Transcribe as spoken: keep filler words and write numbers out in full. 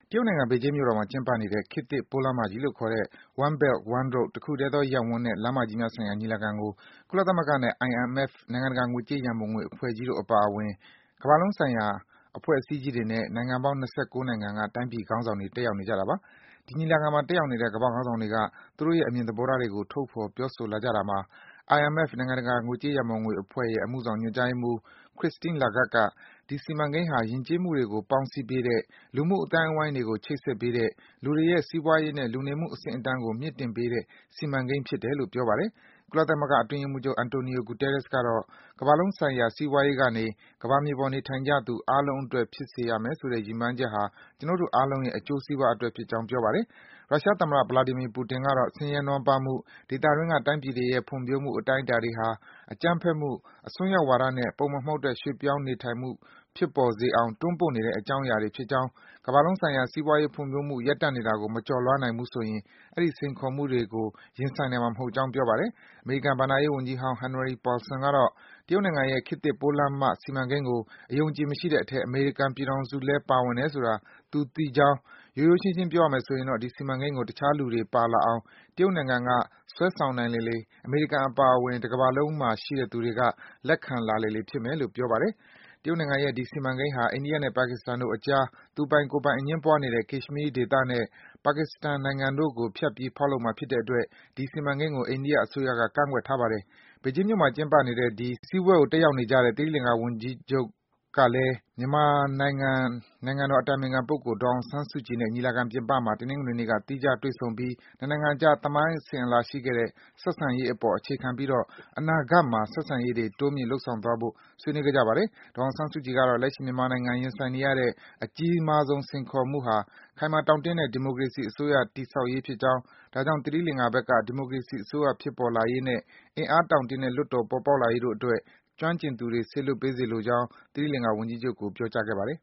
တရုတ်နိုင်ငံ ဘေဂျင်းမြို့တော်မှာ ကျင်းပနေတဲ့ ခေတ်သစ် ပိုးလမ်းမကြီးလို့ခေါ်တဲ့ One Belt One Road တခုတည်းသော ရပ်ဝန်းနဲ့ လမ်းမကြီးများဆိုင်ရာ ညီလာခံကို ကုလသမဂ္ဂနဲ့ အိုင် အမ် အက်ဖ် နိုင်ငံတကာ ငွေကြေးရန်ပုံငွေအဖွဲ့ကြီးတို့အပါအဝင် ကမ္ဘာလုံးဆိုင်ရာ အဖွဲ့အစည်းကြီးတွေနဲ့ နိုင်ငံပေါင်း ၂၉ နိုင်ငံက တိုင်းပြည်ခေါင်းဆောင်တွေ တက်ရောက်နေကြတာပါ။ ဒီညီလာခံမှာ တက်ရောက်နေတဲ့ ကမ္ဘာ့ခေါင်းဆောင်တွေက သူတို့ရဲ့ အမြင်သဘောထားတွေကို ထုတ်ဖော် ပြောဆိုလာကြတာမှာ အိုင် အမ် အက်ဖ် နိုင်ငံတကာ ငွေကြေးရန်ပုံငွေအဖွဲ့ရဲ့ အမှုဆောင် ညွန်ကြားရေးမှူး Christine Lagarde က ဒီ စီမံကိန်းဟာ ယဉ်ကျေးမှုတွေကို ပေါင်းစည်းပေးတဲ့၊ လူမှုအသိုင်းဝိုင်းတွေကို ချိတ်ဆက်ပေးတဲ့၊ လူတွေရဲ့ စီးပွားရေးနဲ့ လူနေမှုအဆင့်အတန်းကို မြှင့်တင်ပေးတဲ့ စီမံကိန်းဖြစ်တယ်လို့ ပြောပါတယ်။ ကုလသမဂ္ဂ အတွင်းရေးမှူးချုပ် Antonio Guterres ကတော့ ကမ္ဘာလုံးဆိုင်ရာ စီးပွားရေးကနေ ကမ္ဘာမြေပေါ်နေထိုင်ကြသူ အားလုံးအတွက် ဖြစ်စေရမယ်ဆိုတဲ့ ရည်မှန်းချက်ဟာ ကျွနု်ပ်တို့အားလုံးရဲ့ အကျိုးစီးပွားအတွက်ဖြစ်ကြောင်း ပြောပါတယ်။ ရုရှားသမ္မတ Vladimir Putin ကတော့ ဆင်းရဲနွမ်းပါးမှု၊ ဒေသတွင်းက တိုင်းပြည်တွေရဲ့ ဖွံ့ဖြိုးမှု အတိုင်းအတာတွေဟာ အကြမ်းဖက်မှု၊ အစွန်းရောက်ဝါဒနဲ့ ပုံမမှန်တဲ့ ရွေ့ပြောင်းနေထိုင်မှု ဖြစ်ပေါ်စေအောင် တွန်းပို့နေတဲ့ အကြောင်းအရာတွေဖြစ်ကြောင်း၊ ကမ္ဘာလုံးဆိုင်ရာ စီးပွားရေးဖွံ့ဖြိုးမှု ရပ်တန့်နေတာကို မကျော်လွားနိုင်ဘူးဆိုရင် အဲဒီ စိန်ခေါ်မှုတွေကို ရင်ဆိုင်နိုင်မှာ မဟုတ်ကြောင်း ပြောပါတယ်။ အမေရိကန် ဘဏ္ဍာရေးဝန်ကြီးဟောင်း Henry Paulson ကတော့ တရုတ်နိုင်ငံရဲ့ ခေတ်သစ် ပိုးလမ်းမစီမံကိန်းကို အယုံအကြည်မရှိတဲ့အထဲ အမေရိကန်ပြည်ထောင်စုလည်း ပါဝင်တယ်ဆိုတာ သူသိကြောင်း၊ ရိုးရိုးရှင်းရှင်း ပြောရမယ်ဆိုရင်တော့ ဒီစီမံကိန်းကို တခြားလူတွေ ပါလာအောင် တရုတ်နိုင်ငံက ဆွဲဆောင်နိုင်လေလေ၊ အမေရိကန်အပါအဝင် တကမ္ဘာလုံးမှာရှိတဲ့သူတွေက လက်ခံလာလေလေ ဖြစ်မယ်လို့ ပြောပါတယ်။ တရုတ်နိုင်ငံရဲ့ ဒီစီမံကိန်းဟာ အိန္ဒိယနဲ့ ပါကစ္စတန်တို့အကြား သူပိုင်ကိုယ်ပိုင် အငြင်းပွားနေတဲ့ Kashmir ဒေသနဲ့ ပါကစ္စတန်နိုင်ငံတို့ကို ဖြတ်ပြီး ဖောက်လုပ်မှာဖြစ်တဲ့အတွက် ဒီစီမံကိန်းကို အိန္ဒိယအစိုးရက ကန့်ကွက်ထားပါတယ်။ ဘေဂျင်းမြို့မှာ ကျင်းပနေတဲ့ ဒီ စည်းဝေးပွဲကို တက်ရောက်နေကြတဲ့ သီရိလင်္ကာဝန်ကြီးချုပ်ကလည်း မြန်မာနိုင်ငံ နိုင်ငံတော်အတိုင်ပင်ခံပုဂ္ဂိုလ် ဒေါ်အောင်ဆန်းစုကြည်နဲ့ ညီလာခံပြင်ပမှာ တနင်္ဂနွေနေ့က သီးခြားတွေ့ဆုံပြီး နှစ်နိုင်ငံအကြား သမိုင်းအစဉ်အလာရှိခဲ့တဲ့ ဆက်ဆံရေးအပေါ် အခြေခံပြီးတော့ အနာဂတ်မှာ ဆက်ဆံရေးတွေ တိုးမြှင့် လုပ်ဆောင်သွားဖို့ ဆွေးနွေးခဲ့ကြပါတယ်။ ဒေါ်အောင်ဆန်းစုကြည်ကတော့ လက်ရှိ မြန်မာနိုင်ငံ ရင်ဆိုင်နေရတဲ့ အကြီးမားဆုံး စိန်ခေါ်မှုဟာ ခိုင်မာတောင့်တင်းတဲ့ ဒီမိုကရေစီအစိုးရ တည်ဆောက်ရေးဖြစ်ကြောင်း၊ ဒါကြောင့် သီရိလင်္ကာဘက်က ဒီမိုကရေစီအစိုးရ ဖြစ်ပေါ်လာရေးနဲ့ အင်အားတောင့်တင်းတဲ့ လွှတ်တော် ပေါ်ပေါက်လာရေးတို့အတွက် ကျွမ်းကျင်သူတွေ စေလွှတ်ပေးစေလိုကြောင်း သီရိလင်္ကာဝန်ကြီးချုပ်ကို ပြောကြားခဲ့ပါတယ်